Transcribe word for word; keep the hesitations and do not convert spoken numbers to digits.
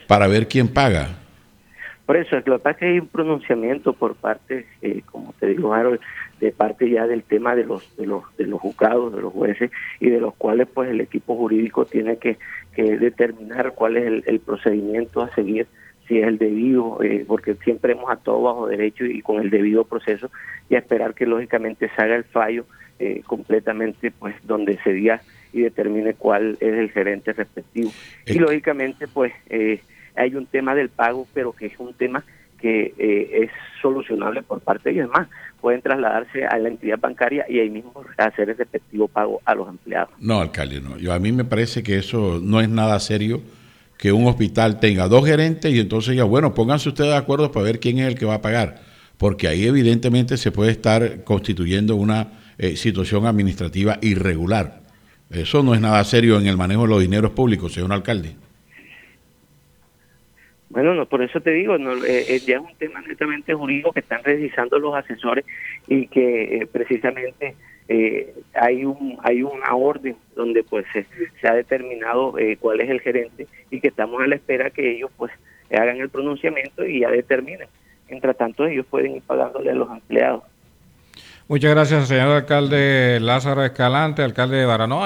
para ver quién paga. Por eso, lo que pasa es que hay un pronunciamiento por parte, eh, como te digo, Harold, de parte ya del tema de los de los de los juzgados, de los jueces, y de los cuales pues el equipo jurídico tiene que, que determinar cuál es el, el procedimiento a seguir, si es el debido, eh, porque siempre hemos actuado bajo derecho y con el debido proceso, y a esperar que lógicamente se haga el fallo eh, completamente, pues donde se diga y determine cuál es el gerente respectivo. Y lógicamente pues eh, hay un tema del pago, pero que es un tema que eh, es solucionable por parte de ellos. Además, pueden trasladarse a la entidad bancaria y ahí mismo hacer el respectivo pago a los empleados. No, alcalde, no. Yo, a mí me parece que eso no es nada serio, que un hospital tenga dos gerentes y entonces ya, bueno, pónganse ustedes de acuerdo para ver quién es el que va a pagar, porque ahí evidentemente se puede estar constituyendo una eh, situación administrativa irregular. Eso no es nada serio en el manejo de los dineros públicos, señor alcalde. Bueno, no, por eso te digo, no, eh, eh, ya es un tema netamente jurídico que están revisando los asesores y que eh, precisamente eh, hay un hay una orden donde pues se, se ha determinado eh, cuál es el gerente y que estamos a la espera que ellos pues hagan el pronunciamiento y ya determinen. Mientras tanto ellos pueden ir pagándole a los empleados. Muchas gracias, señor alcalde Lázaro Escalante, alcalde de Baranoa.